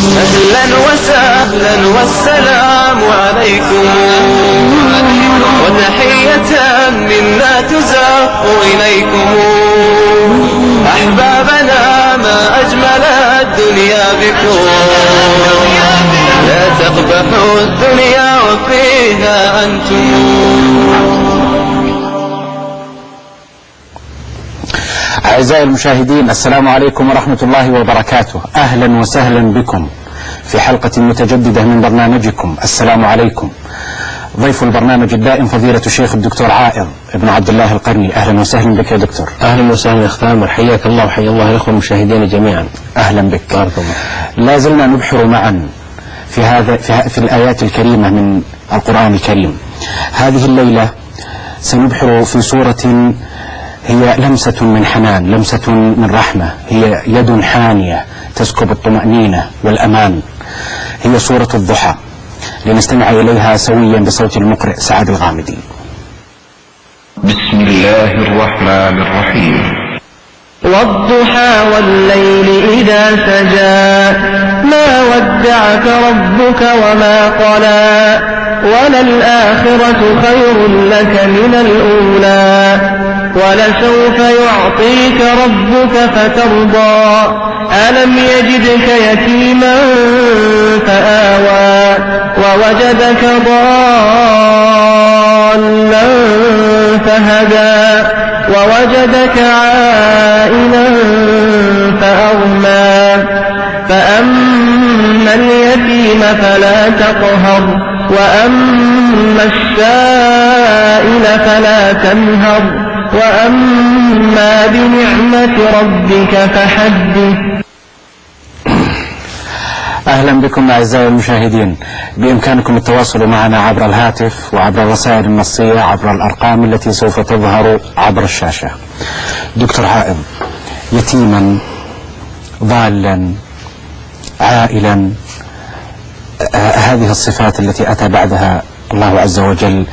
أهلا وسهلا والسلام عليكم، وتحية منا تزف إليكم. أحبابنا ما أجمل الدنيا بكم، لا تقبحوا الدنيا وفيها أنتم. أعزائي المشاهدين، السلام عليكم ورحمة الله وبركاته. أهلا وسهلا بكم في حلقة متجددة من برنامجكم السلام عليكم. ضيف البرنامج الدائم فضيلة الشيخ الدكتور عائض ابن عبد الله القرني. أهلا وسهلا بك يا دكتور. أهلا وسهلا أخ تامر، حياك الله وحيا الله الأخوة المشاهدين جميعا. أهلا بك. بارك الله. لا زلنا نبحر معا في الآيات الكريمة من القرآن الكريم. هذه الليلة سنبحر في سورة هي لمسة من حنان، لمسة من رحمة، هي يد حانية تسكب الطمأنينة والأمان. هي سورة الضحى، لنستمع إليها سويا بصوت المقرئ سعد الغامدي. بسم الله الرحمن الرحيم. والضحى والليل إذا سجى ما ودعك ربك وما قلى وللآخرة خير لك من الأولى ولسوف يعطيك ربك فترضى ألم يجدك يتيما فآوى ووجدك ضالا فهدى ووجدك عائلا فأغنى فأما اليتيم فلا تقهر وأما السائل فلا تنهر وأما بنعمة ربك فحدث. أهلا بكم أعزائي المشاهدين. بإمكانكم التواصل معنا عبر الهاتف وعبر الرسائل النصية عبر الأرقام التي سوف تظهر عبر الشاشة. دكتور عائض، يتيما ضالا عائلا، هذه الصفات التي أتى بعدها الله عز وجل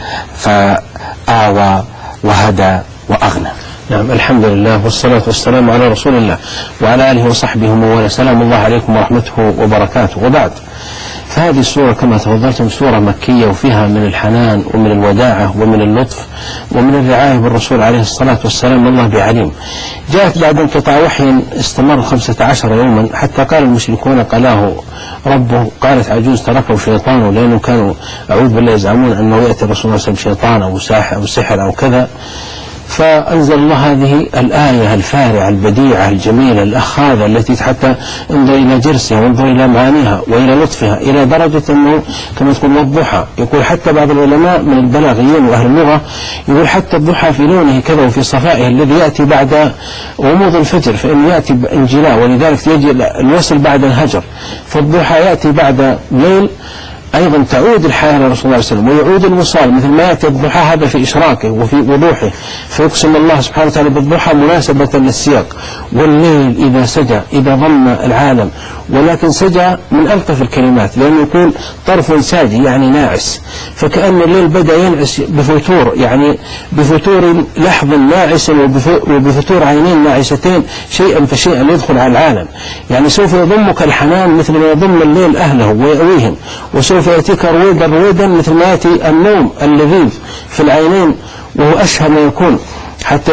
فآوى وهدى وأغنى. نعم، الحمد لله والصلاة والسلام على رسول الله وعلى آله وصحبه ومن سلام الله عليكم ورحمته وبركاته. وبعد، فهذه السورة كما تفضلتم سورة مكية وفيها من الحنان ومن الوداعة ومن اللطف ومن الرعاية بالرسول عليه الصلاة والسلام، الله بعليم. جاءت بعد انقطاع وحي استمر 15 يوما حتى قال المشركون قلاه ربه، قالت عجوز تركه شيطانه، لأنه كانوا أعوذ بالله يزعمون أنه يأتي الرسول صلى الله عليه وسلم شيطان أو سحر أو كذا. فأنزل الله هذه الآية الفارعة البديعة الجميلة الأخاذة التي حتى انظر إلى جرسها وانظر إلى معانيها وإلى لطفها، إلى درجة أنه كما تقول والضحى، يقول حتى بعض العلماء من البلاغيين وأهل اللغة يقول حتى الضحى في لونه كذا وفي صفائه الذي يأتي بعد غموض الفجر، فإنه يأتي انجلاء، ولذلك يجي الوصل بعد الهجر، فالضحى يأتي بعد ليل أيضا تعود الحياة لرسول الله صلى الله عليه وسلم ويعود الوصال، مثل ما يأتي الضحى هذا في إشراقه وفي وضوحه، فيقسم الله سبحانه وتعالى بالضحى مناسبة للسياق. والليل إذا سجى، إذا ظن العالم، ولكن سجى من ألطف الكلمات، لأنه يكون طرف ساجي يعني ناعس، فكأن الليل بدأ ينعس بفتور، يعني بفتور لحظ ناعس وبفتور عينين ناعستين، شيئا فشيئا يدخل على العالم. يعني سوف يضمك الحنان مثل ما يضم الليل أهله ويأويهم، وسوف يأتيك رويدا مثل ما يأتي النوم اللذيذ في العينين وهو أشهى ما يكون. حتى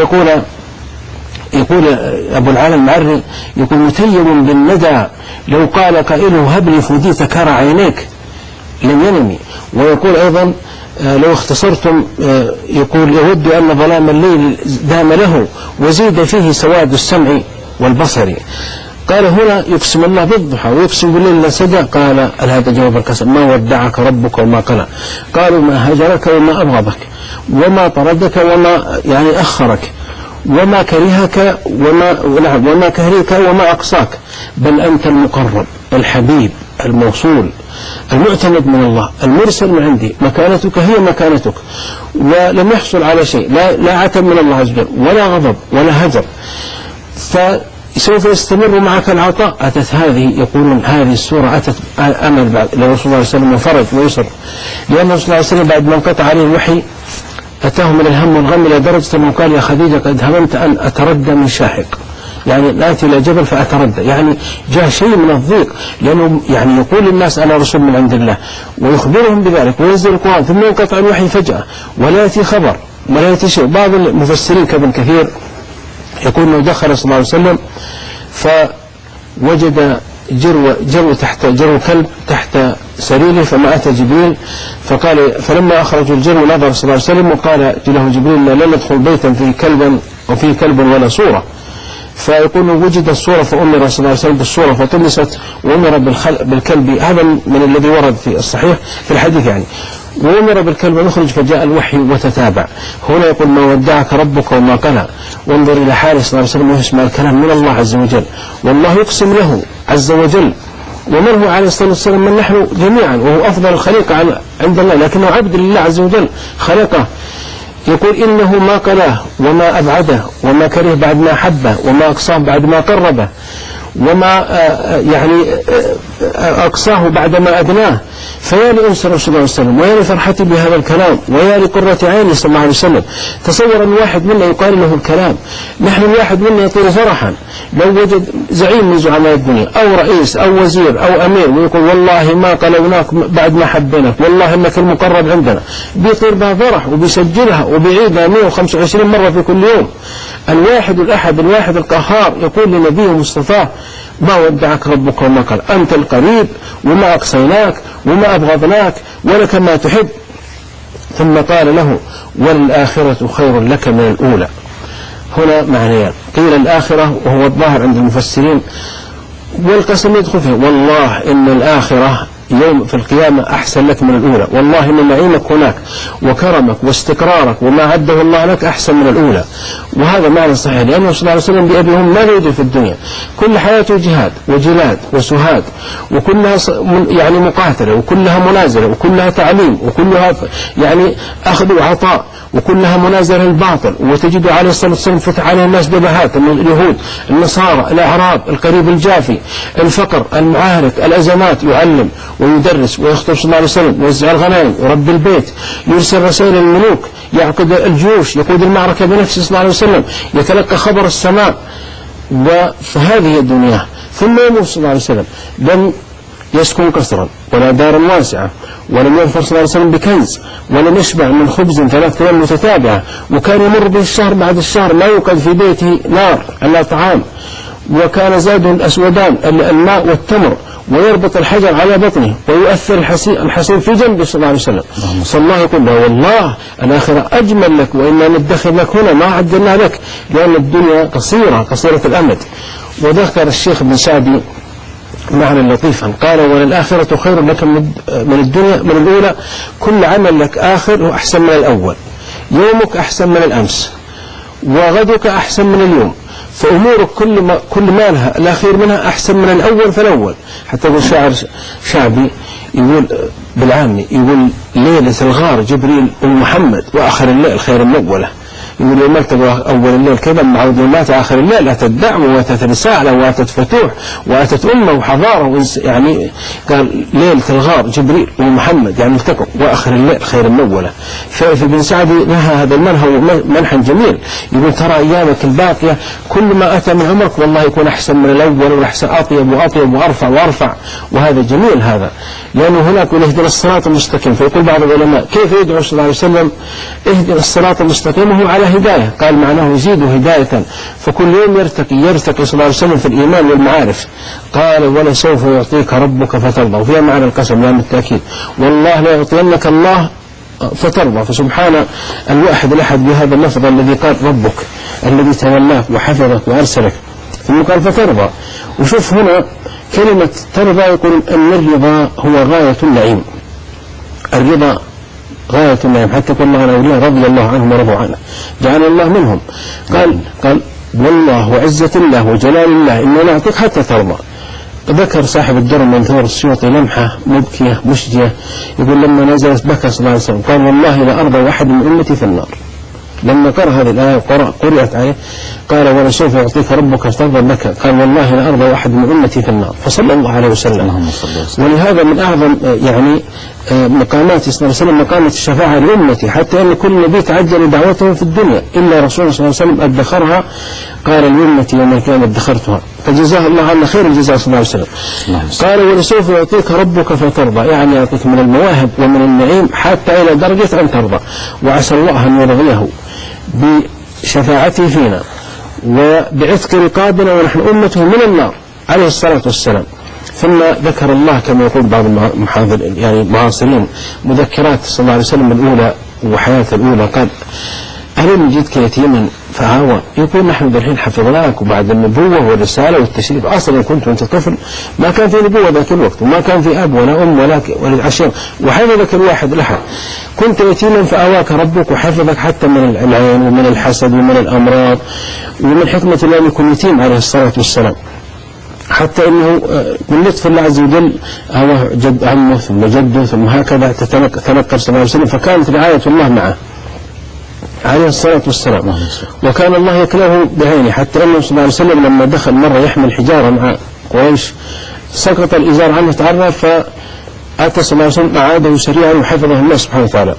يقول أبو العالى المعري يقول متيم بالندى لو قال قائله هب لي فديت كرى عينيك لم ينمي. ويقول أيضا لو اختصرتم يقول يود أن ظلام الليل دام له وزيد فيه سواد السمع والبصر. قال هنا يقسم الله بالضحى ويقسم بالليل إذا سجى، قال هذا جواب القسم ما ودعك ربك وما قلى. قالوا ما هجرك وما أبغضك وما طردك وما يعني أخرك وما كرهك وما كهريك وما أقصاك، بل أنت المقرب الحبيب الموصول المعتمد من الله المرسل من عندي، مكانتك هي مكانتك، ولم يحصل على شيء، لا عتب من الله عز وجل ولا غضب ولا هجر، فسوف يستمر معك العطاء. أتت هذه يقولون هذه السورة أتت أمل بعد لرسول الله صلى الله عليه وسلم وفرج ويسر، لأن رسول الله صلى الله عليه وسلم بعد ما انقطع عليه الوحي أتاه من الهم والغم إلى درجة أنه قال يا خديجة قد هممت أن أتردى من شاحق، يعني نأتي إلى جبل فأتردى، يعني جاء شيء من الضيق، لأنه يعني يقول للناس أنا رسول من عند الله ويخبرهم بذلك وينزل القرآن ثم ينقطع الوحي فجأة ولا يأتي خبر ولا يأتي شيء. بعض المفسرين كابن كثير يقول أنه دخل صلى الله عليه وسلم فوجد جرو كلب تحت سريره، فما أتى جبريل فقال، فلما أخرجوا الجرو نظر صلى الله عليه وسلم وقال له جبريل لا ندخل بيتا فيه كلب وفيه كلب ولا صورة. فيقول وجد الصورة فأمر صلى الله عليه وسلم بالصورة فطمست وأمر بالكلب. هذا من الذي ورد في الصحيح في الحديث يعني. وأمر بالكلب يخرج فجاء الوحي وتتابع. هنا يقول ما ودعك ربك وما قلى. وانظر إلى حاله صلى الله عليه وسلم ويسمع الكلام من الله عز وجل، والله يقسم له عز وجل، ومن هو عليه الصلاة والسلام من نحن جميعا، وهو أفضل الخليقة عند الله لكنه عبد لله عز وجل خلقه. يقول إنه ما قلاه وما أبعده وما كره بعد ما حبه وما أقصاه بعد ما قربه وما يعني أقصاه بعد ما أدناه. فيا لأنس رسول الله صلى الله عليه وسلم ويا لفرحتي بهذا الكلام ويا لقرة عيني صلى الله عليه وسلم. تصور أن واحد منا يقال له الكلام، نحن الواحد منا يطير فرحا لو وجد زعيم من زعماء الدنيا أو رئيس أو وزير أو أمير ويقول والله ما قلوناك بعد ما حبيناك، والله إنك المقرب عندنا، بيطير بها فرح وبيسجلها وبيعيدها 125 مرة في كل يوم. الواحد الأحد الواحد القهار يقول لنبيه مصطفاه ما ودعك ربك وما قال، أنت القريب وما أقصيناك وما أبغضناك ولك ما تحب. ثم قال له والآخرة خير لك من الأولى. هنا معنيان، قيل الآخرة وهو الظاهر عند المفسرين، والقسم يدخل فيه والله إن الآخرة يوم في القيامة أحسن لك من الأولى، والله إن نعيمك هناك وكرمك واستقرارك وما عده الله لك أحسن من الأولى. وهذا معنى صحيح، لأنه صلى الله عليه وسلم بأبيهم ما يريد في الدنيا، كل حياته جهاد وجلاد وسهاد، وكلها يعني مقاتلة وكلها منازلة وكلها تعليم وكلها يعني أخذ وعطاء وكلها منازلة للباطل. وتجد عليه الصلاة والسلام فتح عليه الناس ببهات، اليهود النصارى الأعراب القريب الجافي الفقر المعارك الأزمات، يعلم ويدرس ويخطب صلى الله عليه وسلم ويوزع الغنائم ورب البيت، يرسل رسائل الملوك، يعقد الجيوش، يقود المعركة بنفسه صلى الله عليه وسلم، يتلقى خبر السماء. فهذه الدنيا. ثم يموت صلى الله عليه وسلم لم يسكن قصرا ولا دارا واسعة، ولم يظفر صلى الله عليه وسلم بكنز، ولم يشبع من خبز 3 أيام متتابعة، وكان يمر به الشهر بعد الشهر لا يوقد في بيته نار على طعام، وكان زاده الأسودان الماء والتمر، ويربط الحجر على بطنه ويؤثر الحصير في جنبه صلى الله عليه وسلم. صلى الله يقول له والله الآخرة أجمل لك وإنا ندخر لك هنا ما عدلنا لك، لأن الدنيا قصيرة الأمد. وذكر الشيخ ابن سعدي معنى لطيفا قال وللآخرة خير لك من الدنيا من الأولى، كل عمل لك آخر وأحسن من الأول، يومك أحسن من الأمس وغدك أحسن من اليوم، فأمورك كل ما لها الأخير منها أحسن من الأول فالأول. حتى يقول شاعر شعبي يقول بالعامي يقول ليلة الغار جبريل ومحمد وآخر الليل خير الأولى. يقول يوم التقى أول الليل كذا مع مات آخر الليل، أتت دعوة وأتت رسالة وأتت فتوح وأتت أمة وحضارة، يعني قال ليلة الغار جبريل ومحمد يعني التقوا وآخر الليل خير الأولى. ففي ابن سعدي نهى هذا المنهى منحا جميل، يقول ترى أيامك الباقية كل ما أتى من عمرك والله يكون أحسن من الأول والأحسن أطيب وأطيب وأرفع وأرفع. وهذا جميل هذا، لأنه هناك اهدنا الصراط المستقيم. فيقول بعض العلماء كيف يدعو صلى الله عليه وسلم اهدنا الصراط المستقيم وهو على هداية؟ قال معناه يزيد هداية، فكل يوم يرتقي صلى الله عليه وسلم في الإيمان والمعارف. قال ولسوف يعطيك ربك فترضى، وفيها معنى القسم لام التأكيد، والله لا يعطينك الله فترضى. فسبحان الواحد الأحد بهذا اللفظ الذي قال ربك الذي تولاك وحفظك وأرسلك، ثم قال فترضى. وشوف هنا كلمة ترضى، يقول أن الرضا هو غاية النعيم، الرضا غاية النعيم، حتى يقول الله عن أولياء رضي الله عنهم ورضوا عنه، جعل الله منهم. قال والله وعزة الله وجلال الله إننا نعطيك حتى ترضى. ذكر صاحب الدر المنثور السيوطي لمحة مبكية مشجية، يقول لما نزلت بكى صلى الله عليه وسلم قال والله لا أرضى واحد من أمتي في النار. لما قرأ هذه الآية قرأت عليه قال ولسوف يعطيك ربك فترضى بك، قال والله لا أرضى واحد من أمتي في النار، فصلى الله عليه وسلم. ولهذا من أعظم يعني مقامات صلى الله عليه وسلم مقامة الشفاعة لأمتي، حتى أن كل نبي تعجل دعوته في الدنيا إلا رسول صلى الله عليه وسلم أدخرها، قال لأمتي يوم القيامة ادخرتها، فجزاه الله عنا خير الجزاء صلى الله عليه وسلم. قال ولسوف يعطيك ربك فترضى، يعني يعطيك من المواهب ومن النعيم حتى إلى درجة أن ترضى، وعسى الله أن يرضيه بشفاعته فينا وبعتق رقابنا ونحن أمته من النار عليه الصلاة والسلام. ثم ذكر الله كما يقول بعض المعاصرين مذكرات صلى الله عليه وسلم الأولى وحياته الأولى، قال ألم يجدك يتيما فآوى، يقول نحن الحين حفظناك وبعد النبوة والرسالة والتشريف، أصلا كنت وأنت طفل ما كان في نبوة ذاك الوقت وما كان في أب ولا أم ولا عشيرة وحفظك الواحد الأحد، كنت يتيما فآواك ربك وحفظك حتى من العين ومن الحسد ومن الأمراض، ومن حكمة الله يكون يتيم عليه الصلاة والسلام، حتى أنه من لطف الله عز وجل آواه جد عمه ثم جده ثم هكذا تنقل صلى الله عليه وسلم، فكانت رعاية الله معه عليه الصلاة والسلام. وكان الله يكلاه بعينه، حتى أنه صلى الله عليه وسلم لما دخل مرة يحمل حجارة مع قريش سقط الإزار عنه تعرف، فأتى صلى الله عليه وسلم أعاده سريعا وحفظه الله سبحانه وتعالى.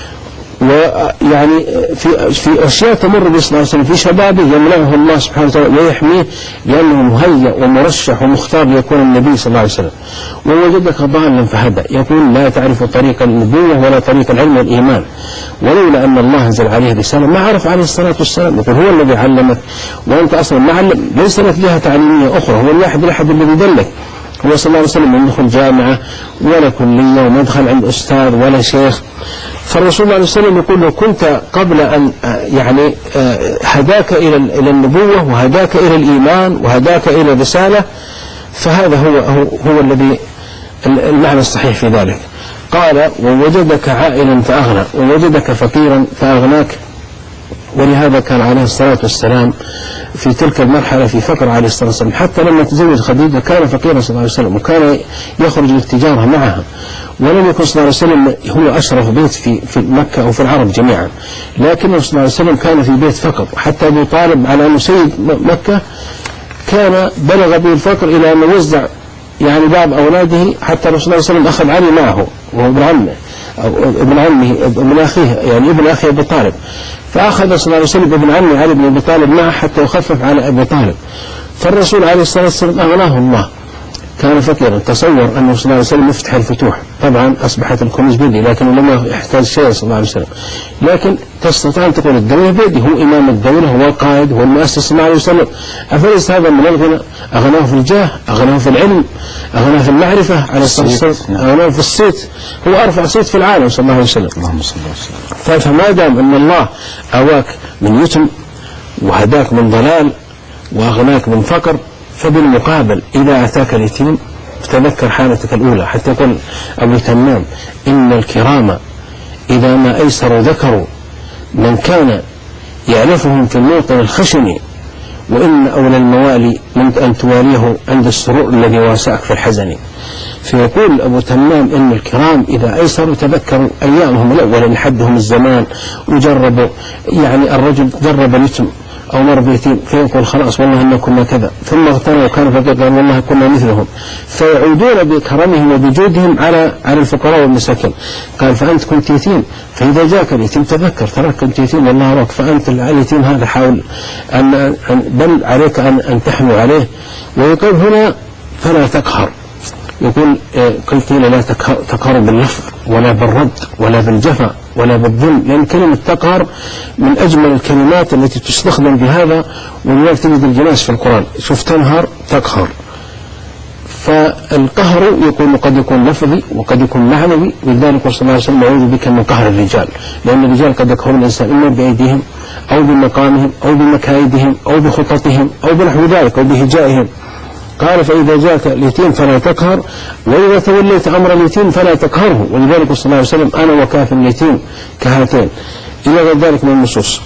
ويعني في أشياء تمر به صلى الله عليه وسلم في شبابه يمنعه الله سبحانه وتعالى ويحميه لأنه مهيأ ومرشح ومختار ليكون النبي صلى الله عليه وسلم. ووجدك ضالا فهدى، يقول لا تعرف طريق النبوة ولا طريق العلم والإيمان، ولولا أن الله أنزل عليه رسالة ما عرف عليه الصلاة والسلام. يقول هو الذي علمك وأنت أصلا ما علم، ليس لك جهة تعليمية أخرى، هو الواحد الذي دلك. هو صلى الله عليه وسلم لم يدخل جامعة ولا كلية وما يدخل عند أستاذ ولا شيخ. فالرسول عليه وسلم يقول لو كنت قبل أن يعني هداك إلى النبوة وهداك إلى الإيمان وهداك إلى الرسالة، فهذا هو الذي المعنى الصحيح في ذلك. قال ووجدك عائلا فأغنى ووجدك فقيرا فأغناك، ولهذا كان عليه الصلاة والسلام في تلك المرحلة في فقر عليه الصلاة والسلام، حتى لما تزوج خديجة كان فقيرا صلى الله عليه وسلم وكان يخرج للتجارة معها، ولم يكن صلى الله عليه وسلم هو أشرف بيت في مكة أو في العرب جميعا، لكنه صلى الله عليه وسلم كان في بيت فقر. حتى أبو طالب على أنه سيد مكة كان بلغ به الفقر إلى أن وزع يعني بعض أولاده، حتى الرسول صلى الله عليه وسلم أخذ علي معه وهو ابن عمه أو ابن عمه ابن أخيه يعني ابن أخي أبو طالب، فأخذ صلى الله عليه وسلم ابن عمه علي بن أبي طالب معه حتى يخفف على أبي طالب. فالرسول عليه الصلاة والسلام أغناه الله، كان فقيرا. تصور أنه صلى الله عليه وسلم يفتح الفتوح، طبعا أصبحت الكنوز بيدي لكنه لم يحتاج شيء صلى الله عليه وسلم، لكن تستطيع أن تقول الدولة بيدي، هو إمام الدولة هو القائد هو المؤسس صلى الله عليه وسلم. أفليس هذا من الغنى؟ أغناه في الجاه، أغناه في العلم، أغناه في المعرفة عليه الصلاة والسلام، أغناه في الصيت، هو أرفع صيت في العالم صلى الله عليه وسلم. فما دام أن الله أواك من يتم وهداك من ضلال وأغناك من فقر، فبالمقابل إذا أتاك اليتيم فتذكر حالتك الأولى. حتى يقول أبو تمام إن الكرام إذا ما أيسروا ذكروا من كان يعرفهم في الموطن الخشن، وإن أولى الموالي من أن تواليه عند السرور الذي واسعك في الحزن. فيقول أبو تمام إن الكرام إذا أيسروا تذكروا أيامهم الأولى لحدهم الزمان، وجربوا يعني الرجل جرب اليتم أو مر بيتيم فيقول خلاص والله إن كنا كذا، ثم اغتنوا وكانوا فقيرا والله كنا مثلهم، فيعودون بكرمهم وبجودهم على الفقراء والمساكين. قال فأنت كنت يتيم، فإذا جاءك اليتيم تذكر تراك كنت يتيم والله أراك، فأنت اليتيم هذا حاول أن بل عليك أن تحنو عليه. ويقول هنا فلا تقهر، يقول قيل لا تقهر باللفظ ولا بالرد ولا بالجفا ولا بالظلم، لأن كلمة تقهر من أجمل الكلمات التي تستخدم بهذا، ولذلك تجد الجناس في القرآن شوف تنهر تقهر. فالقهر يكون قد يكون لفظي وقد يكون معنوي، ولذلك صلى الله عليه وسلم أعوذ بك من قهر الرجال، لأن الرجال قد يقهرون الإنسان إما بأيديهم أو بمقامهم أو بمكايدهم أو بخططهم أو بنحو ذلك أو بهجائهم. قال فإذا جاءك اليتيم فلا تقهر، وإذا توليت أمر اليتيم فلا تقهره، ولذلك صلى الله عليه وسلم أنا وكاف اليتيم كهاتين إلى غير ذلك من النصوص.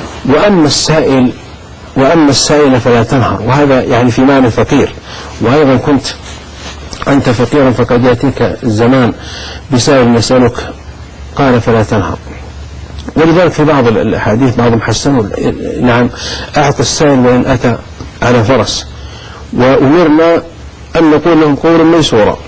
وأما السائل فلا تنهر، وهذا يعني في معنى فقير. وأيضا كنت أنت فقيرا فقد يأتيك الزمان بسائل يسألك، قال فلا تنهر. ولذلك في بعض الأحاديث بعضهم حسنوا نعم أعطى السائل وإن أتى على فرس، وأمرنا أن نقول لهم قولا ميسورا،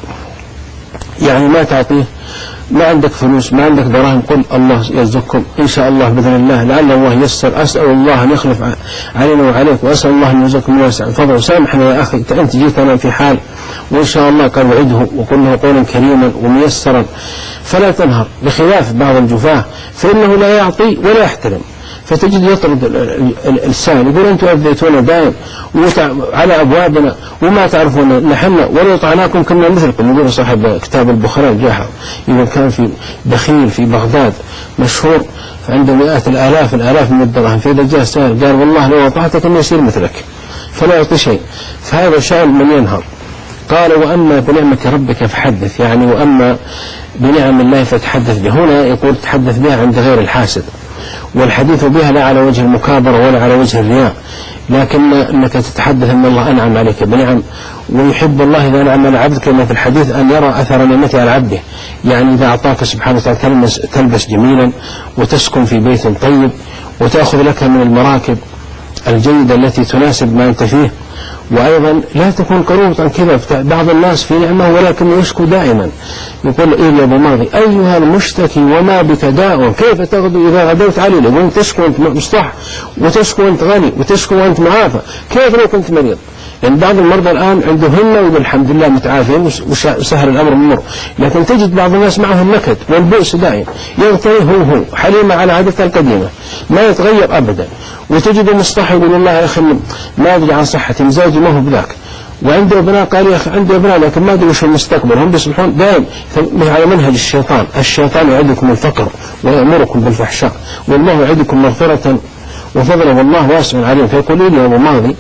يعني ما تعطيه ما عندك فلوس ما عندك دراهم قل الله يرزقكم إن شاء الله بإذن الله لعل الله ييسر، أسأل الله أن يخلف علينا وعليك، وأسأل الله أن يرزقكم من واسع فضل، وسامحنا يا أخي أنت جيتنا في حال وإن شاء الله قال وعده وقل له قولا كريما وميسرا، فلا تنهر بخلاف بعض الجفاة فإنه لا يعطي ولا يحترم، فتجد يطرد السائل يقول أنتم أذيتونا دائم على أبوابنا وما تعرفون نحن ولو طعناكم كنا مثلكم. يقول صاحب كتاب البخاري الجاحظ يقول كان في بخيل في بغداد مشهور عنده مئات الآلاف من الدراهم، فإذا جاء سائل قال والله لو أطعتك أن يصير مثلك فلا يعطي شيء، فهذا شأن من ينهر. قال وأما بنعمة ربك فحدث، يعني وأما بنعم الله فتحدث به، هنا يقول تحدث بها عند غير الحاسد، والحديث بها لا على وجه المكابرة ولا على وجه الرياء، لكن أنك تتحدث أن الله أنعم عليك بنعم، ويحب الله إذا أنعم على عبدك كما في الحديث أن يرى أثر نعمته على عبده، يعني إذا أعطاك سبحانه وتعالى تلبس جميلا وتسكن في بيت طيب وتأخذ لك من المراكب الجيدة التي تناسب ما أنت فيه، وأيضا لا تكون قروطا كذا. بعض الناس في نعمة ولكن يشكو دائما، يقول إيه يا أبو ماضي أيها المشتكي وما بك داء كيف تغدو إذا غدوت علي، يقول تشكو وأنت مصلح وتشكو وأنت غني وتشكو وأنت معافى، كيف لو كنت مريض؟ لأن بعض المرضى الآن عندهن ويقول الحمد لله متعافين وسهل الأمر منه، لكن تجد بعض الناس معه النكد والبؤس دائم، يغطي هو حليمة على عادته القديمة ما يتغير أبدا، وتجد مصطح يقول الله يا أخي ما أدري عن صحتي مزاجي ما هو بذاك، وعنده أبناء قال يا أخي عندي أبناء لكن ما أدري وش المستقبل، هم بيصبحون دائم على منهج الشيطان يعدكم الفقر ويأمركم بالفحشاء والله يعدكم مغفرة وفضلا والله واسع عليم. فيقول لي يا أبو ماضي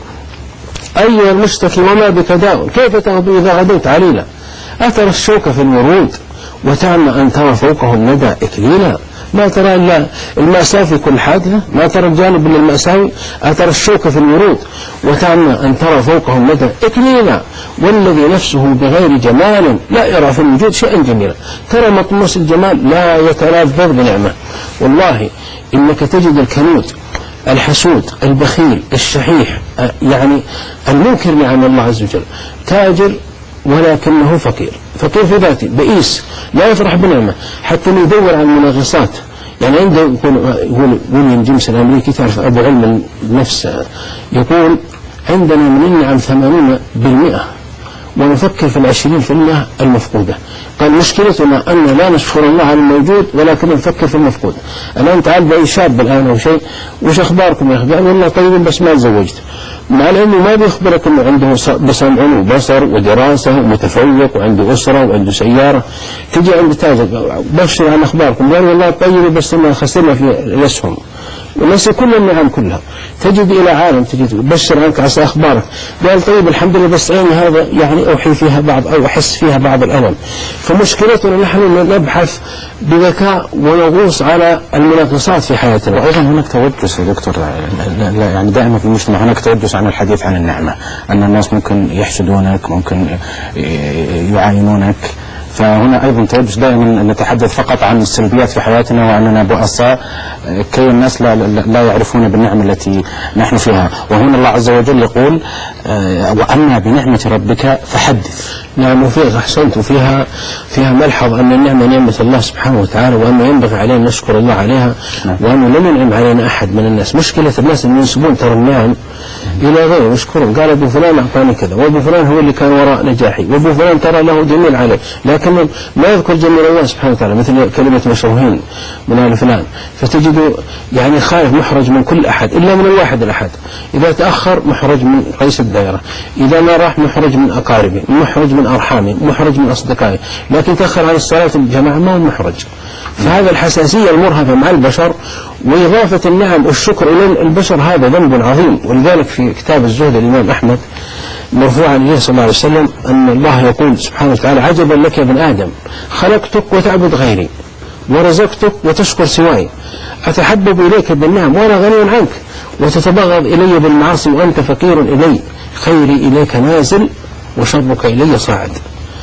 أيها المشتكي وما بك داء كيف تغدو إذا غدوت عليلا، أترى الشوك في الورود وتعمى أن ترى فوقه الندى إكليلا، ما ترى إلا المأساة في كل حادثة، ما ترى الجانب من المأساوي، أترى الشوك في الورود وتعمى أن ترى فوقه الندى إكليلا، والذي نفسه بغير جمال لا يرى في الوجود شيئا جميلا، ترى مطموس الجمال لا يتلذذ بنعمة. والله إنك تجد الكنود الحسود البخيل الشحيح يعني المنكر نعم الله عز وجل تاجر ولكنه فقير في ذاته بئيس لا يفرح بنعمة، حتى يدور على المناغصات. يعني عنده يقول ويليام جيمس الأمريكي تعرف أبو علم النفس يقول عندنا من النعم 80% ونفكر في 20% المفقودة. قال مشكلتنا أن لا نشكر الله على الموجود ولكن نفكر في المفقود. الآن تعال بأي شاب الآن أو شيء وش أخباركم يا أخي؟ قال والله طيب بس ما تزوجت، مع العلم ما بيخبرك أنه عنده بسمع وبصر ودراسة ومتفوق وعنده أسرة وعنده سيارة. تجي عند تاجر بشر عن أخباركم، قال والله طيب بس ما خسرنا في الأسهم وليس كل النعم كلها. تجد إلى عالم تجد بشر عنك عسى أخبارك، قال طيب الحمد لله بس عيني هذا يعني أوحي فيها بعض أو أحس فيها بعض الألم. فمشكلتنا نحن نبحث بذكاء ونغوص على المناقصات في حياتنا. وأيضا هناك توجس يا دكتور، يعني دائما في المجتمع هناك توجس عن الحديث عن النعمة، أن الناس ممكن يحسدونك ممكن يعاينونك، فهنا أيضا توجس دائما نتحدث فقط عن السلبيات في حياتنا وأننا بؤساء كي الناس لا يعرفون بالنعمة التي نحن فيها. وهنا الله عز وجل يقول وأما بنعمة ربك فحدث. نعم وفيها أحسنت وفيها ملحظ أن النعمة نعمة الله سبحانه وتعالى، وأنه ينبغي علينا أن نشكر الله عليها، وأنه لم ينعم علينا أحد من الناس. مشكلة الناس اللي ينسبون ترى النعم إلى غيره يشكرون، قال أبو فلان أعطاني كذا وأبو فلان هو اللي كان وراء نجاحي وأبو فلان ترى له جميل عليه، لكن ما يذكر جميل الله سبحانه وتعالى، مثل كلمة مشروهين من آل فلان. فتجد يعني خائف محرج من كل أحد إلا من الواحد الأحد، إذا تأخر محرج من رئيس الدائرة، إذا ما راح محرج من أقاربه، محرج من أرحامه، محرج من أصدقائه، لكن تأخر عن الصلاة الجماعة ما هو محرج. فهذا الحساسية المرهفة مع البشر وإضافة النعم والشكر إلى البشر هذا ذنب عظيم. ولذلك في كتاب الزهد الإمام أحمد مرفوعا إليه صلى الله عليه وسلم أن الله يقول سبحانه وتعالى عجبا لك يا ابن آدم خلقتك وتعبد غيري ورزقتك وتشكر سواي، أتحبب إليك بالنعم وأنا غني عنك وتتبغض إلي بالمعاصي وأنت فقير إلي، خيري إليك نازل وشرك إلي صاعد.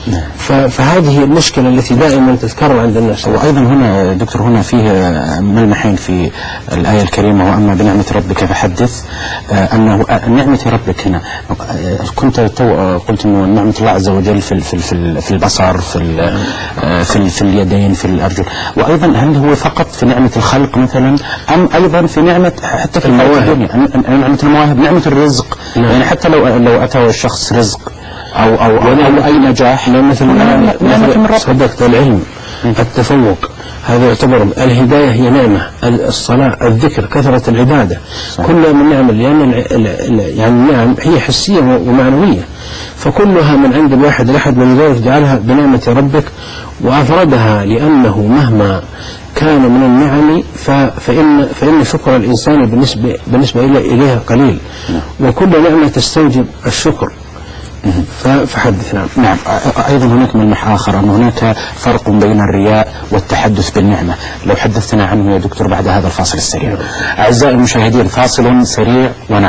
فهذه المشكلة التي دائما تتكرر عند الناس. وأيضا هنا دكتور هنا فيه ملمحين في الآية الكريمة: وأما بنعمة ربك فحدث. أنه نعمة ربك هنا كنت قلت أنه نعمة الله عز وجل في البصر، في اليدين، في الأرجل. وأيضا هل هو فقط في نعمة الخلق مثلا، أم أيضا في نعمة حتى في المواهب، نعمة المواهب، نعمة الرزق؟ يعني حتى لو أتى الشخص رزق أو أي نجاح، مثل صدقت العلم، التفوق، هذا يعتبر الهداية، هي نعمة، الصلاة، الذكر، كثرة العبادة، كلها من نعم، لأن يعني النعم هي حسية ومعنوية، فكلها من عند الواحد الأحد، ولذلك جعلها بنعمة ربك وأفردها، لأنه مهما كان من النعم فإن شكر الإنسان بالنسبة إليها قليل، وكل نعمة تستوجب الشكر. فحدث. نعم. أيضا هناك ملمح آخر، أن هناك فرق بين الرياء والتحدث بالنعمة، لو حدثنا عنه يا دكتور بعد هذا الفاصل السريع. أعزائي المشاهدين، فاصل سريع ونعود.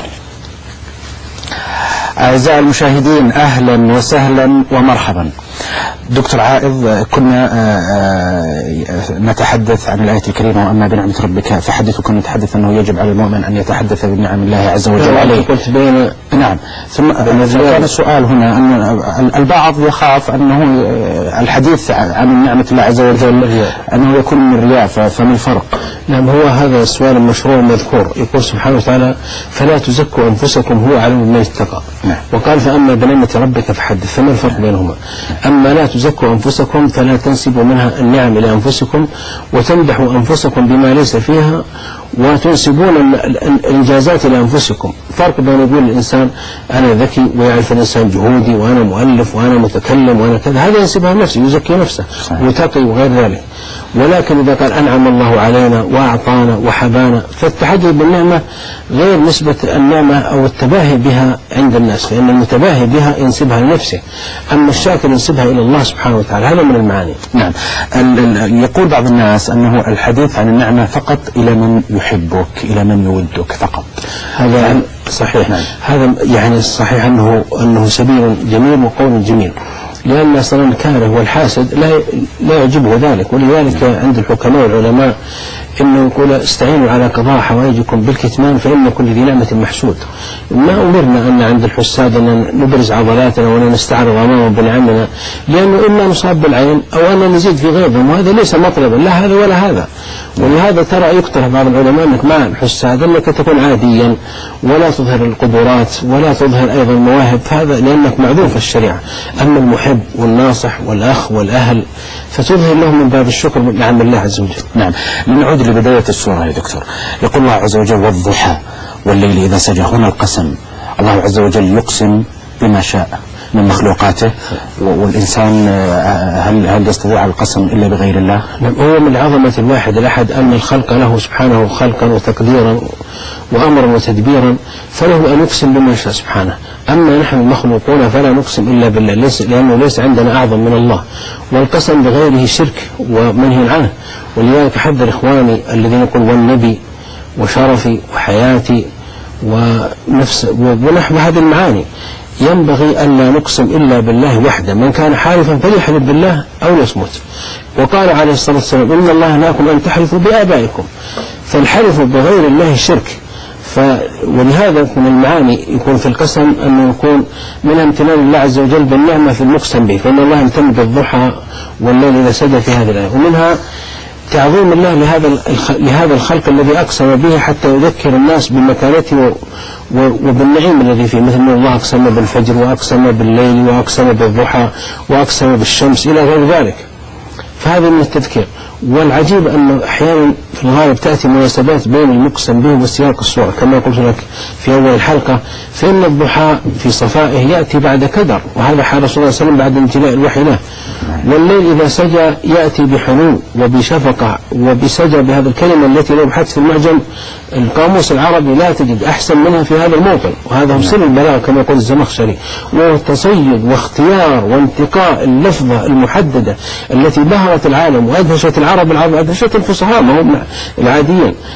أعزائي المشاهدين، أهلا وسهلا ومرحبا. دكتور عائض، كنا نتحدث عن الآية الكريمة: وأما بنعمة ربك فحدث. وكنا نتحدث أنه يجب على المؤمن أن يتحدث بنعم الله عز وجل عليه. نعم. ثم كان السؤال هنا أن البعض يخاف أنه الحديث عن نعمة الله عز وجل أنه يكون من الرياء، فما الفرق؟ نعم، هو هذا السؤال المشروع مذكور. يقول سبحانه وتعالى: فلا تزكوا أنفسكم هو أعلم بمن اتقى. وقال: فأما بنعمة ربك فحدث. فما الفرق بينهما؟ أما لا تزكوا أنفسكم فلا تنسبوا منها النعم إلى أنفسكم وتمدحوا أنفسكم بما ليس فيها وتنسبون الإنجازات إلى أنفسكم. فرق بين يقول الإنسان أنا ذكي، ويعرف الإنسان جهودي، وأنا مؤلف، وأنا متكلم، وأنا كذا، هذا ينسبها نفسه، يزكي نفسه وتقي وغير ذلك. ولكن إذا قال أنعم الله علينا وأعطانا وحبانا، فالتحدث بالنعمة غير نسبة النعمة أو التباهي بها عند الناس، فإن المتباهي بها ينسبها لنفسه، أما الشاكر ينسبها إلى الله سبحانه وتعالى. هذا من المعاني. نعم. يقول بعض الناس أنه الحديث عن النعمة فقط إلى من يحبك، إلى من يودك فقط. هذا يعني صحيح. نعم. هذا يعني الصحيح أنه سبيل جميل وقول جميل، لأن أصلا الكاره والحاسد لا يعجبه ذلك. ولذلك عند الحكماء والعلماء إنه يقول: استعينوا على قضاء حوائجكم بالكتمان فإن كل ذي نعمة محسود. ما أمرنا أن عند الحساد أن نبرز عضلاتنا وأن نستعرض أمامهم بنعمنا، لأنه إما نصاب بالعين أو أن نزيد في غيرهم، وهذا ليس مطلبا، لا هذا ولا هذا. ولهذا ترى يقترح بعض العلماء أنك مع الحساد أنك تكون عاديا ولا تظهر القدرات ولا تظهر أيضا المواهب، فهذا لأنك معذور في الشريعة. أما المحب والناصح والأخ والأهل فتظهر لهم من باب الشكر من نعم الله عز وجل. نعم. نعود لبداية السورة يا دكتور. يقول الله عز وجل: والضحى والليل إذا سجى. هنا القسم، الله عز وجل يقسم بما شاء من مخلوقاته، والإنسان هل يستطيع القسم إلا بغير الله؟ نعم. هو من عظمة الواحد الأحد أن الخلق له سبحانه خلقا وتقديرا وأمرا وتدبيرا، فله أن يقسم بما شاء سبحانه. أما نحن المخلوقون فلا نقسم إلا بالله، لأنه ليس عندنا أعظم من الله، والقسم بغيره شرك ومنهي عنه. ولذلك حذر إخواني الذين يقول والنبي وشرفي وحياتي ونفس ونحو هذه المعاني، ينبغي أن لا نقسم إلا بالله وحده. من كان حالفا فليحلف بالله أو يصمت. وقال عليه الصلاة والسلام: إن الله نهاكم أن تحلفوا بآبائكم. فالحلف بغير الله شرك. ولهذا من المعاني يكون في القسم أنه يكون من امتنان الله عز وجل بالنعمة في المقسم به، فإن الله امتن بالضحى والليل إذا سجى في هذه الآية. ومنها تعظيم الله لهذا الخلق الذي أقسم به حتى يذكر الناس بمكانته وبالنعيم الذي فيه، مثل أن الله أقسم بالفجر وأقسم بالليل وأقسم بالضحى وأقسم بالشمس إلى غير ذلك. فهذا من التذكير. والعجيب أنه أحيانا في الغالب تأتي مناسبات بين المقسم به وسياق السورة، كما قلت لك في أول الحلقة، فإن الضحى في صفائه يأتي بعد كدر، وهذا حال رسول الله صلى الله عليه وسلم بعد انتهاء الوحي له. والليل إذا سجى يأتي بحنون وبشفقة وبسجى، بهذا الكلمة التي لو بحثت في المعجم القاموس العربي لا تجد أحسن منها في هذا الموطن، وهذا هو سر البلاغة كما يقول الزمخشري، وهو تصيد واختيار وانتقاء اللفظة المحددة التي بهرت العالم وأدهشت العرب أدهشت الفصحاء ما هم العاديين.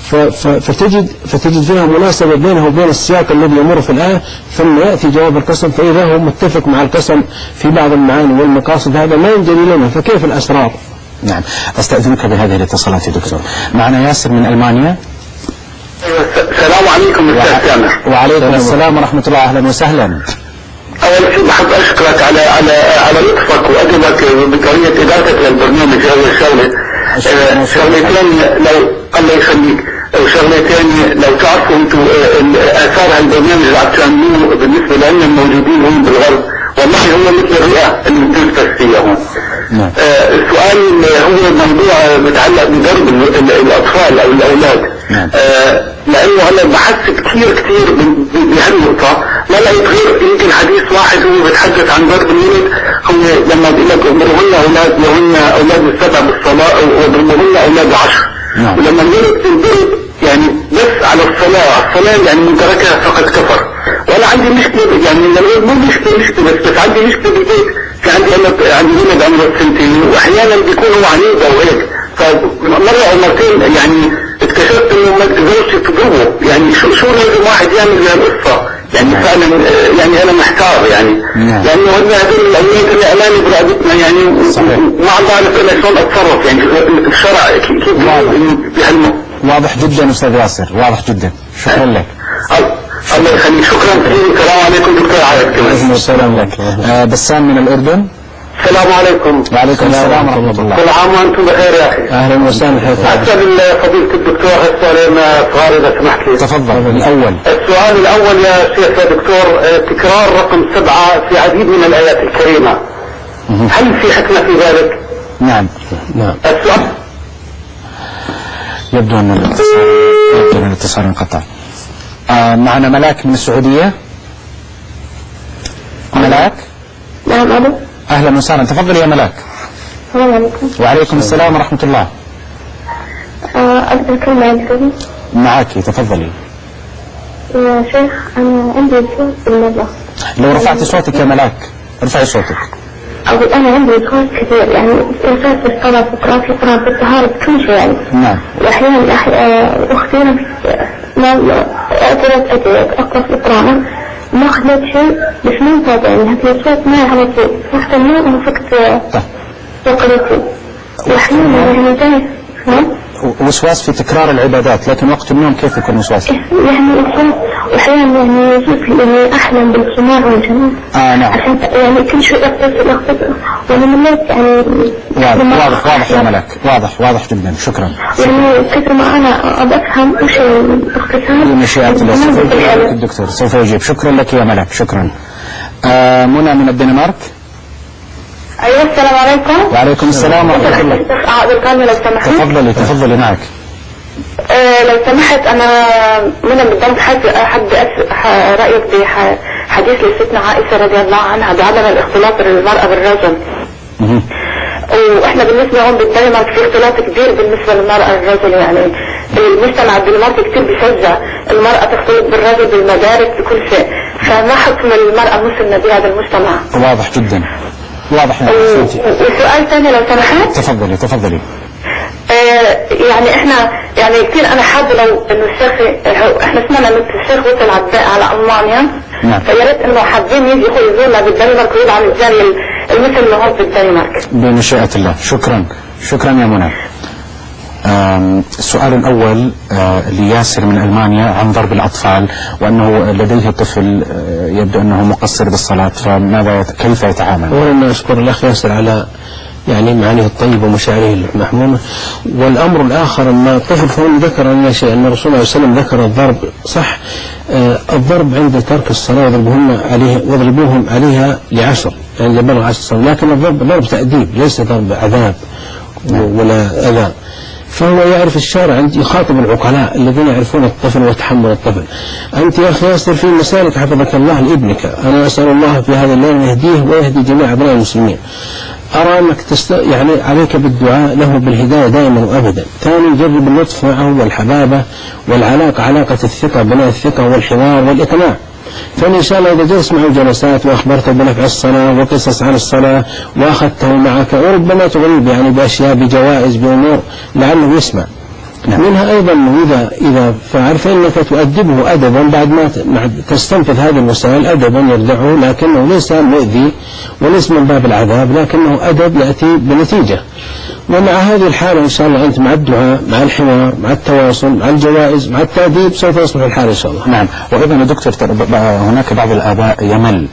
فتجد فيها مناسبة بينه وبين السياق الذي يمر في الآية، ثم يأتي جواب القسم فإذا هو متفق مع القسم في بعض المعاني والمقاصد، هذا ما ينجلي لنا، فكيف الأسرار؟ نعم. أستأذنك بهذه الاتصالات يا دكتور. معنا ياسر من ألمانيا. السلام عليكم أستاذ سامح. وعليكم السلام ورحمة الله، أهلا وسهلا. أول شيء بحب أشكرك على لطفك وأدبك بطريقة إدارتك للبرنامج. هذه شغلتين لو الله يخليك، شغلتين لو تعرفوا أنتم آثار هالبرنامج اللي عم تعملوه بالنسبة لنا الموجودين هون بالغرب، والله هو مثل الرئة اللي بتنفس فيها هون. السؤال هو موضوع متعلق بضرب الأطفال أو الأولاد. لأنه هلا بحثت كثير بهالنقطة، ما لقيت غير يمكن حديث واحد هو بيتحدث عن ضرب الولد، هو لما بيقول لك اضربوهن أولاد السبع بالصلاة واضربوهن أولاد 10. ولما الولد تنضرب يعني بس على الصلاة يعني من تركها فقد كفر. وأنا عندي مشكلة، يعني مو مشكلة بس عندي مشكلة بالبيت. في عندي ولد عمره 2 وأحيانا بيكون هو عنيد أو هيك، فمرة أو مرتين يعني اكتشفت انه زوجتي تضربه. يعني شو لازم واحد يعمل بهالقصة؟ يعني فعلا يعني انا محتار يعني لانه هدول الاولاد اللي امامي برقبتنا يعني ما عم بعرف انا شلون اتصرف. يعني الشرع كيف بهالموضوع؟ واضح جدا استاذ ياسر، واضح جدا. شكرا لك. الله يخليك، شكرا كثير. السلام عليكم دكتور عادل. السلام لك. بسام من الأردن. السلام عليكم. وعليكم السلام ورحمة الله. كل عام وأنتم بخير يا أخي. أهلا وسهلا. أسأل فضيلة الدكتور السؤالين صغار إذا سمحت لي. تفضل. السؤال الأول يا شيخ يا دكتور، تكرار رقم 7 في عديد من الآيات الكريمة، هل في حكمة في ذلك؟ نعم. السؤال يبدو أن الاتصال انقطع. معنا ملاك من السعودية. ملاك. نعم. ألو. أهلا وسهلا، تفضل يا ملاك. السلام عليكم. وعليكم السلام ورحمة الله. أقدر أتكلم معك؟ معك، تفضلي. يا شيخ أنا عندي صوت بالمرة. لو رفعت صوتك يا ملاك، ارفعي صوتك. أقول أنا عندي صوت كثير، يعني صوت في الصلاة، في قراءة القرآن، في الطهارة، بكل شيء يعني. نعم. وأحيانا أختي ما أقدر أقرأ في القرآن، ما خليت شيء بس مو صوت، يعني هذا الصوت ما على طول، وقت النوم وفقت وقرأتي. وأحيانا يعني جاي وسواس في تكرار العبادات، لكن وقت النوم كيف يكون وسواس؟ يعني الصوت وأحيانا يعني يجوز لي أحلم بالسماع والجمال. نعم. عشان يعني كل شيء أختصر وأنا مليت يعني. واضح يا ملاك، واضح جدا. شكرا. يعني كثر ما أنا أفهم وش الاختصار. بمشيئة الله سوف يجيب الدكتور، سوف يجيب. شكرا لك يا ملاك، شكرا. منى من الدنمارك. أيوة السلام عليكم. وعليكم السلام ورحمة الله. لو سمحت. تفضلي معك. لو سمحت أنا منى بالضبط حد رأيك بحديث لستنا عائشة رضي الله عنها بعدم الاختلاط المرأة بالرجل. واحنا بالنسبة هون بالدنمارك في اختلاط كبير بالنسبة للمرأة والرجل، يعني المجتمع الدنماركي كتير بيشجع المرأة تختلط بالرجل بالمدارس بكل شيء، فما حكم المرأة المسلمة بهذا المجتمع؟ واضح جدا. واضح. وسؤال ثاني لو سمحت. تفضلي. يعني احنا يعني كثير انا حابه لو انه الشيخ، احنا سمعنا انه الشيخ وصل على المانيا. نعم. فيا ريت انه حابين يجي يزورنا بالدنمارك ويدعم الجاليه المسلمه هون بالدنمارك. بمشيئة الله. شكرا يا منى. السؤال الأول لياسر من ألمانيا عن ضرب الأطفال، وأنه لديه طفل يبدو أنه مقصر بالصلاة، كيف يتعامل؟ أولا أشكر الأخ ياسر على يعني معانيه الطيبة ومشاعره المحمومة. والأمر الآخر أن الطفل فهم ذكر لنا شيء، أن الرسول عليه وسلم ذكر الضرب. صح، الضرب عند ترك الصلاة واضربوهم عليها ل10 يعني بلغ 10 سنوات، لكن الضرب ضرب تأديب ليس ضرب عذاب ولا أذى. فهو يعرف الشارع، يخاطب العقلاء الذين يعرفون الطفل ويتحمل الطفل. أنت يا أخي ياسر في مسالك حفظك الله لابنك، أنا أسأل الله في هذا الليل يهديه ويهدي جميع أبناء المسلمين. أرى أنك يعني عليك بالدعاء له بالهداية دائما وأبدا. ثاني، جرب اللطف معه والحبابة والعلاقة، علاقة الثقة، بناء الثقة والحوار والإقناع. فإن شاء الله إذا جلس معه جلسات وأخبرته بنفع الصلاة وقصص عن الصلاة وأخذته معك، وربما تغرب يعني بأشياء، بجوائز، بأمور لعله يسمع. منها أيضا إذا فعل فإنك تؤدبه أدبا بعد ما تستنفذ هذه الوسائل أدبا يردعه، لكنه ليس مؤذي وليس من باب العذاب، لكنه أدب يأتي بنتيجة. ومع هذه الحالة إن شاء الله أنت مع الدعاء مع الحوار مع التواصل مع الجوائز مع التأديب سوف يصلح الحال إن شاء الله. نعم. وأيضا يا دكتور هناك بعض الآباء يمل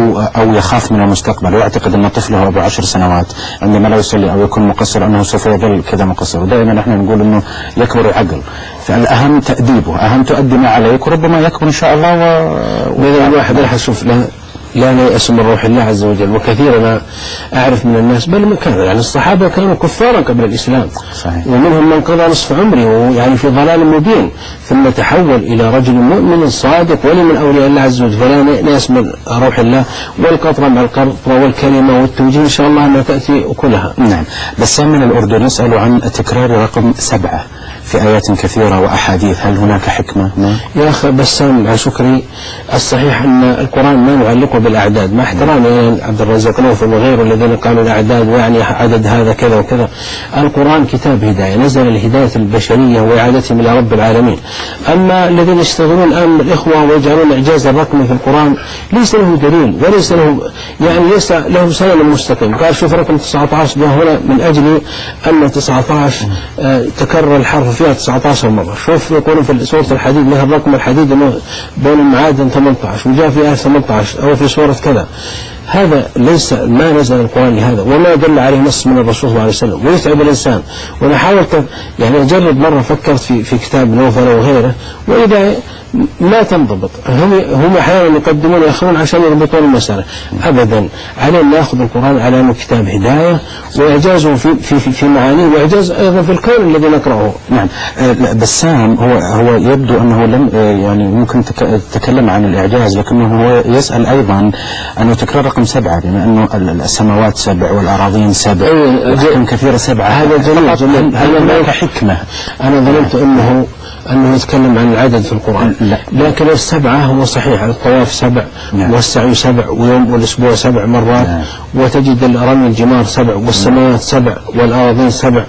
أو يخاف من المستقبل ويعتقد أن طفله أبو 10 سنوات عندما لا يصلي أو يكون مقصر أنه سوف يظل كذا مقصر، ودائما نحن نقول أنه يكبر ويعقل، فالأهم تأديبه، أهم تؤدي ما عليك وربما يكبر إن شاء الله. وإذا الواحد راح يشوف لا يأس من روح الله عز وجل. وكثير أنا أعرف من الناس بل من كان يعني الصحابة كانوا كفارا قبل الإسلام، صحيح. ومنهم من قضى نصف عمره يعني في ضلال مبين ثم تحول إلى رجل مؤمن صادق ولي من أولياء الله عز وجل. فلا نيأس من روح الله، والقطرة مع القطرة والكلمة والتوجيه إن شاء الله أنها تأتي أكلها. نعم. بسام من الأردن يسأل عن تكرار رقم 7 في آيات كثيرة وأحاديث، هل هناك حكمة؟ يا أخي بسام على شكري، الصحيح أن القرآن ما نعلقه بالأعداد، مع احترامي عبد الرزاق نوفل وغيره الذين قالوا الأعداد ويعني عدد هذا كذا وكذا. القرآن كتاب هداية نزل لهداية البشرية وإعادتهم إلى رب العالمين. أما الذين يشتغلون الآن الإخوة ويجعلون إعجاز الرقم في القرآن ليس له دليل وليس له ليس له سند مستقيم. قال شوف رقم 19 جاء هنا من أجل أن 19 تكرر الحرف فيها 19 مرة. شوف يقولون في سورة الحديد لها الرقم الحديد أنه بين المعادن 18، وجاء في آية 18 أو في سورة كذا. هذا ليس ما نزل القرآن لهذا وما دل عليه نص من الرسول صلى الله عليه وسلم، ويتعب الإنسان. وأنا حاولت يعني أجرب مرة، فكرت في كتاب نوفل وغيره، وإذا ما تنضبط هم أحيانا يقدمون يأخرون عشان يربطون المسألة. أبدا، علينا نأخذ القرآن على أنه كتاب هداية وإعجازه في معانيه وإعجاز أيضا في الكون الذي نقرأه. نعم. بسام هو يبدو أنه لم يعني ممكن تكلم عن الإعجاز، لكنه هو يسأل أيضا أنه تكرار رقم 7 بما أنه السماوات 7 والأراضين 7 وأحكام كثيرة 7. هذا جميل. هل هناك حكمة؟ أنا ظننت أنه يتكلم عن العدد في القرآن، لكن ال7 هو صحيح. الطواف 7 والسعي 7 والأسبوع 7 مرات، وتجد رمي الجمار 7 والسماوات 7 والأراضين 7.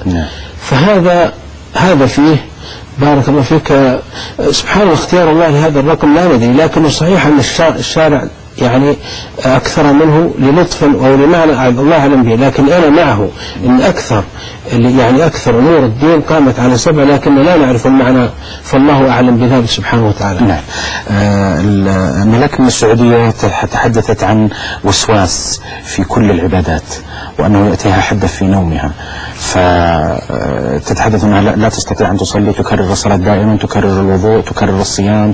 فهذا فيه بارك الله فيك سبحان الله اختيار الله لهذا الرقم لا ندري، لكنه صحيح أن الشارع يعني أكثر منه للطف أو لمعنى الله أعلم به، لكن أنا معه إن أكثر أمور الدين قامت على 7، لكن لا نعرف المعنى، فالله أعلم بذلك سبحانه وتعالى. نعم. ملك من السعودية تحدثت عن وسواس في كل العبادات وأنه يأتيها حدث في نومها، فتتحدث أنها لا تستطيع أن تصلي، تكرر الصلاة دائما، تكرر الوضوء، تكرر الصيام،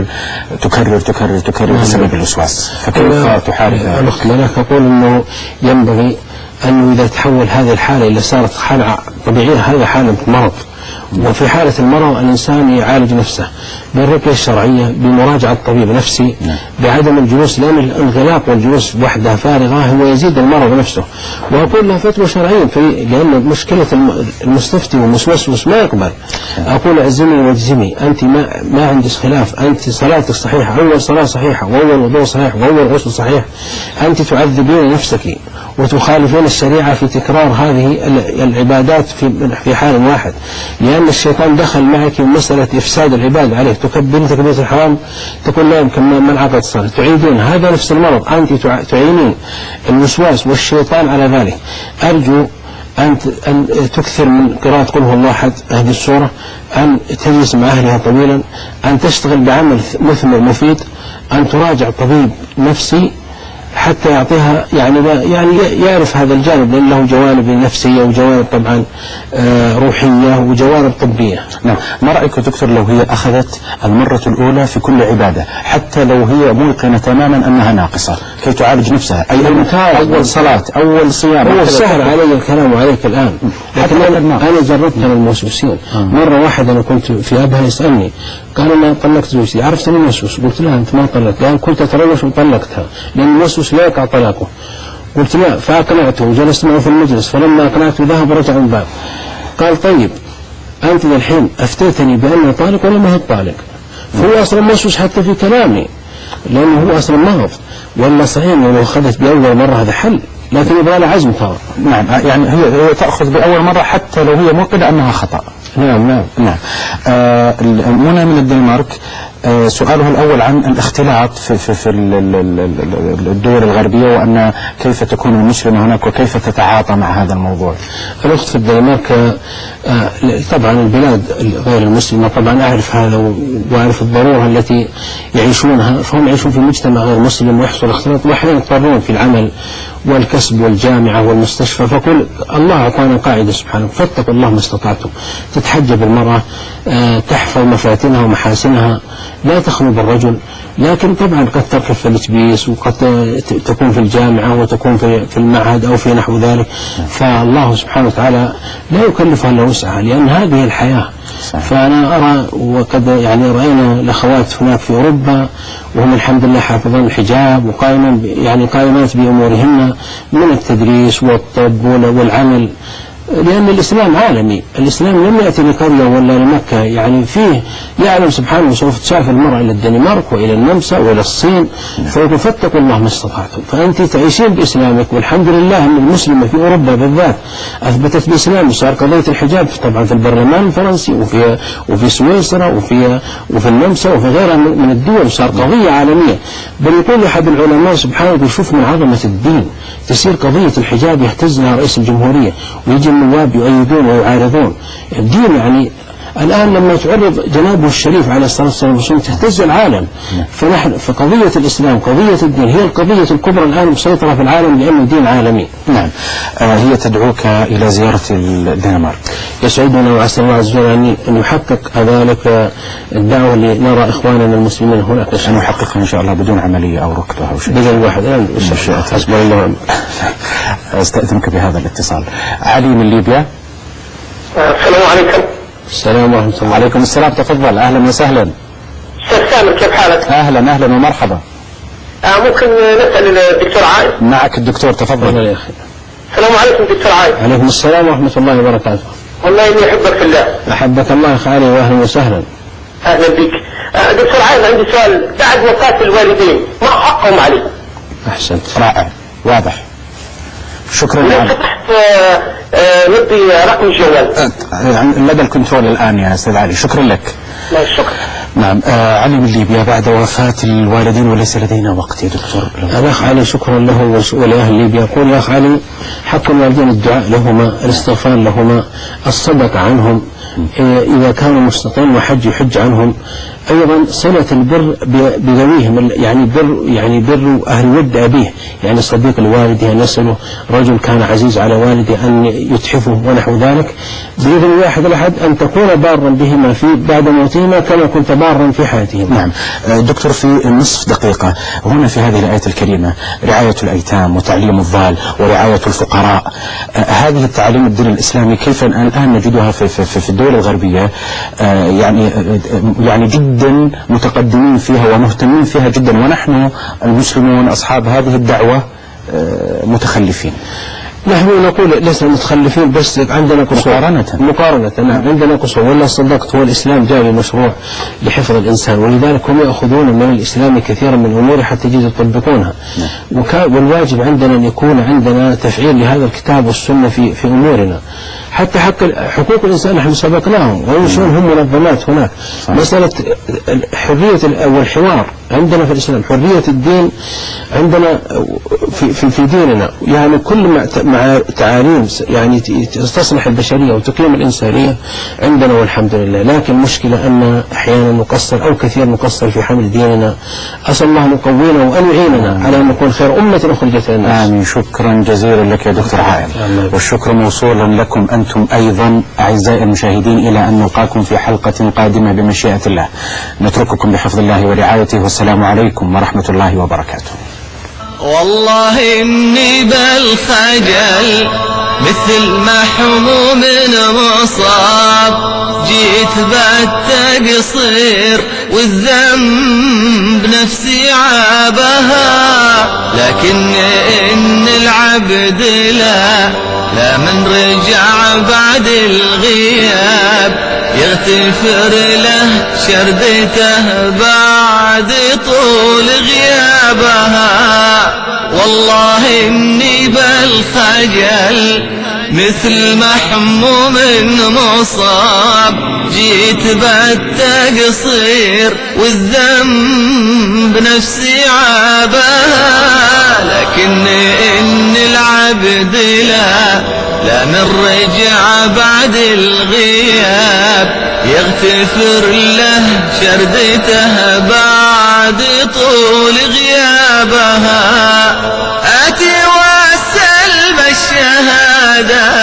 تكرر بسبب الوسواس. فكيف تحارب ذلك؟ أنا أقول أنه ينبغي أنه إذا تحول هذه الحالة إلى صارت حالة طبيعية، هذا حالة مرض، وفي حالة المرض الإنسان يعالج نفسه بالرقية الشرعية، بمراجعة طبيب نفسي، بعدم الجلوس، لأن الانغلاق والجلوس وحده فارغة هو يزيد المرض نفسه. وأقول له فتوى شرعية لأن مشكلة المستفتي والمسوس ما يقبل. أقول أعزمي واجزمي، أنت ما عندك خلاف، أنت صلاتك صحيحة، أول صلاة صحيحة وأول وضوء صحيح وأول غسل صحيح، أنت تعذبين نفسك وتخالفين الشريعة في تكرار هذه العبادات في حال واحد، لأن الشيطان دخل معك في مسألة إفساد العبادة عليه. تكبرين تكبيرة الحرام تقول لا يمكن من عقد الصلاة، تعيدين، هذا نفس المرض، أنت تعينين الوسواس والشيطان على ذلك. أرجو أن تكثر من قراءة قل هو الله أحد هذه السورة، أن تجلس مع أهلها طويلا، أن تشتغل بعمل مثمر مفيد، أن تراجع طبيب نفسي حتى يعطيها يعني يعرف هذا الجانب، لأن له جوانب نفسية وجوانب طبعا روحية وجوانب طبية. نعم. ما رأيك دكتور لو هي أخذت المرة الأولى في كل عبادة حتى لو هي موقنة تماما أنها ناقصة كي تعالج نفسها، أي أول صلاة أول صيام؟ هو سهل علي الكلام عليك الآن، لكن أنا جربت من الموسوسين. مرة واحدة أنا كنت في أبها يسألني قال أنا طلقت زوجتي، عرفت من الموسوس؟ قلت لا أنت ما طلقت، لأن كنت أتروش وطلقتها، لأن الموسوس لا يقع طلاقه. قلت لا، فأقنعته وجلست معه في المجلس، فلما أقنعته ذهب ورجع من الباب. قال طيب أنت الحين أفتيتني بأنه طالق ولا ما هو طالق؟ فهو أصلا موسوس حتى في كلامي، لأنه هو أصلا نهض، ولا صحيح أنه لو أخذت بأول مرة هذا حل، لكن يبغى له عزم طبعا. نعم. يعني هي تأخذ بأول مرة حتى لو هي موقنة أنها خطأ. نعم. منى من الدنمارك، سؤاله الأول عن الاختلاط في الدول الغربية، وأن كيف تكون المسلمة هناك وكيف تتعاطى مع هذا الموضوع. الأخت في الدنمارك طبعا البلاد غير المسلمة طبعا أعرف هذا وأعرف الضرورة التي يعيشونها، فهم يعيشون في مجتمع غير مسلم ويحصل اختلاط، وأحيانا يضطرون في العمل والكسب والجامعة والمستشفى. فكل الله أعطانا قاعدة سبحانه: فاتقوا الله ما استطعتم. تتحجب المرأة، تحفظ مفاتنها ومحاسنها، لا تخلو بالرجل، لكن طبعا قد تركب في الاتبيس، وقد تكون في الجامعة وتكون في المعهد أو في نحو ذلك. فالله سبحانه وتعالى لا يكلفها إلا وسعها، لأن هذه الحياة. فأنا أرى، وقد يعني رأينا الأخوات هناك في أوروبا وهم الحمد لله حافظون الحجاب قائمات بأمورهن من التدريس والطب والعمل، لأن الإسلام عالمي. الإسلام لم يأتي لقرية ولا لمكة، يعني فيه يعلم سبحانه سوف تسافر المرأة إلى الدنمارك وإلى النمسا وإلى الصين، فيقول: فاتقوا الله ما استطعتم. فأنت تعيشين بإسلامك، والحمد لله أن المسلمة في أوروبا بالذات أثبتت بإسلام. صار قضية الحجاب طبعا في البرلمان الفرنسي وفي سويسرا وفي النمسا وفي غيرها من الدول، صار قضية عالمية. بل يقول أحد العلماء سبحانه: يشوف من عظمة الدين تصير قضية الحجاب يهتز لها رئيس الجمهورية، ويجي النواب يؤيدون ويعارضون. الدين يعني الآن لما تعرض جنابه الشريف عليه الصلاة والسلام تهتز العالم. فقضية الإسلام، قضية الدين، هي القضية الكبرى الآن مسيطرة في العالم، لأنه دين عالمي. نعم. هي تدعوك إلى زيارة الدنمارك. يسعدنا وأسأل الله عز وجل أن يحقق ذلك الدعوة لنرى إخواننا المسلمين هناك. أن يحققها إن شاء الله بدون عملية أو ركضة أو شيء. بجل واحد الآن حسب الله. أستأذنك بهذا الاتصال. علي من ليبيا. السلام عليكم. السلام ورحمة الله. وعليكم السلام، تفضل. أهلا وسهلا. أستاذ سامر، كيف حالك؟ أهلا ومرحبا. ممكن نسأل الدكتور عايد؟ معك الدكتور، تفضل يا أخي. السلام عليكم دكتور عايد. عليكم السلام ورحمة الله وبركاته. والله إني أحبك في الله. أحبك الله يا أخي علي، وأهلا وسهلا. أهلا بك. دكتور عايد، عندي سؤال. بعد وفاة الوالدين ما حقهم عليه؟ أحسنت. رائع، واضح. شكرا لك. ندي رقم الجوال لدى الكنترول الآن يا أستاذ علي. شكرا لك. لا شكرا. نعم. علي من ليبيا، بعد وفاة الوالدين وليس لدينا وقت يا دكتور. الأخ علي شكرا له ولأهل ليبيا. يقول: يا أخ علي، حق الوالدين الدعاء لهما، الاستغفار لهما، الصدقة عنهم إذا كانوا مستطيعين، وحج يحج عنهم. أيضا صلة البر بذويهم، يعني بر أهل ود أبيه، يعني صديق لوالده أن يصله، رجل كان عزيز على والده أن يتحفه ونحو ذلك. بإذن واحد الأحد أن تكون بارا بهما بعد موتهما كما كنت بارا في حياتهما. نعم. دكتور، في نصف دقيقة هنا في هذه الآية الكريمة رعاية الأيتام وتعليم الضال ورعاية الفقراء، هذه التعاليم الدين الإسلامي كيف الآن نجدها في الدول الغربية؟ يعني جدا متقدمين فيها ومهتمين فيها جدا، ونحن المسلمون أصحاب هذه الدعوة متخلفين. نحن نقول لسنا متخلفين، بس عندنا قصور مقارنة. نعم، عندنا قصور. ولا صدقت، هو الإسلام جاء بمشروع لحفظ الإنسان، ولذلك هم يأخذون من الإسلام كثيرا من الأمور حتى يجب يطبقونها. والواجب عندنا أن يكون عندنا تفعيل لهذا الكتاب والسنة في أمورنا. حتى حقوق الإنسان نحن سبقناهم، وينشون هم منظمات هناك. مسألة حرية والحوار عندنا في الإسلام، حرية الدين عندنا في ديننا، يعني كل مع تعاليم يعني تصلح البشرية وتقيم الإنسانية عندنا والحمد لله. لكن المشكلة أن أحيانا نقصر أو كثير نقصر في حمل ديننا. أسأل الله أن يقوينا وأن يعيننا على أن نكون خير أمة أخرجت للناس. آمين. شكرا جزيلا لك يا دكتور عائل، والشكر موصولا لكم أنتم أيضا أعزائي المشاهدين، إلى أن نلقاكم في حلقة قادمة بمشيئة الله. نترككم بحفظ الله ورعايته، والسلام عليكم ورحمة الله وبركاته. والله إني بالخجل مثل محموم مصاب، جيت بالتقصير والذنب نفسي عابها، لكن إن العبد لا من رجع بعد الغياب يغتفر له شردته بعد طول غيابها. والله إني بالخجل مثل محموم مصاب، جيت بالتقصير والذنب نفسي عابها. لكن إن العبد لا من رجع بعد الغياب، يغتفر له شردته بعد طول غيابها. آتي وأسأل بالشهادة